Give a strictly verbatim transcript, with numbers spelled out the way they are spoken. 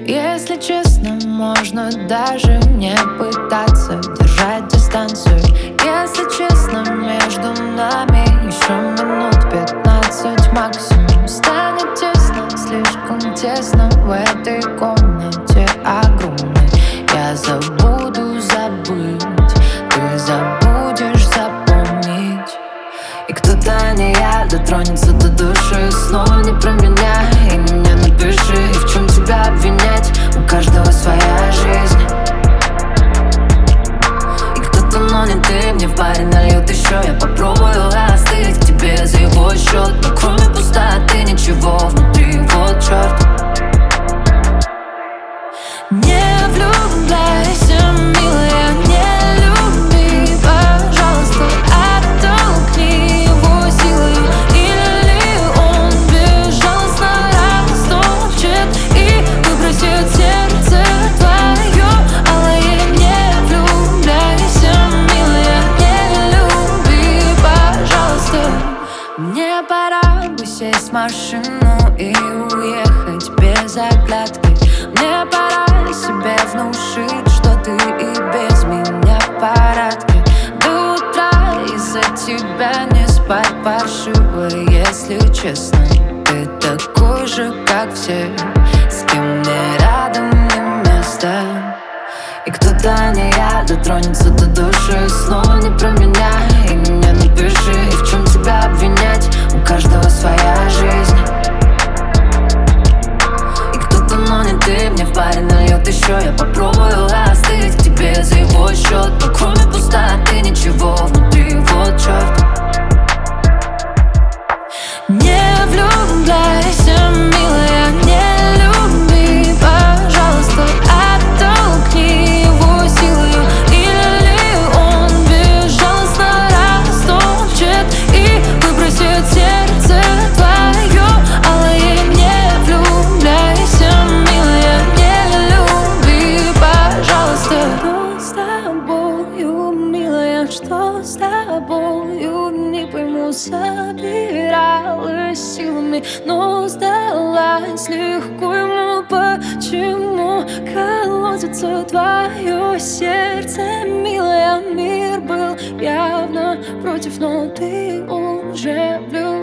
Если честно, можно даже не пытаться держать дистанцию. Если честно, между нами еще минут пятнадцать максимум. Станет тесно, слишком тесно в этой комнате огромной. Я забуду забыть, ты забудешь запомнить. И кто-то, не я, дотронется до души. Снова не про меня, и меня напиши. И в чем тебя обвинять? У каждого своя жизнь. И кто-то, но не ты, мне в баре нальют еще. Я попробую остыть к тебе за его счет. Но кроме пустоты ничего внутри, вот черт. Не влюбляйся, милая, не люби, пожалуйста, оттолкни его силой. Или он безжалостно растопчет и выбросит сердце твое. Алая, не влюбляйся, милая, не люби, пожалуйста. Мне пора бы сесть в машину и уехать без оглядки. Мне пора себе внушить, что ты и без меня в порядке. До утра из-за тебя не спать паршиво, если честно. Ты такой же, как все, с кем мне рядом не место. И кто-то, не я, дотронется до души. Снова не про меня, и меня напиши. И в чем тебя обвинять? У каждого своя жизнь. Но не ты, мне в баре нальет еще. Я попробую остыть к тебе за его счет. Но кроме пустоты ничего внутри, вот черт. Не влюбляйся, милая, не люби, пожалуйста, оттолкни его силой. Или он безжалостно растопчет и выбросит сердце твое. Алая, не влюбляйся, милая, не люби, пожалуйста. Что с тобою, милая, что с тобою? Не пойму, собиралась силами, но сдалась легко ему. Почему колотится твое сердце, милая? Мир был явно против, но ты уже влюблена.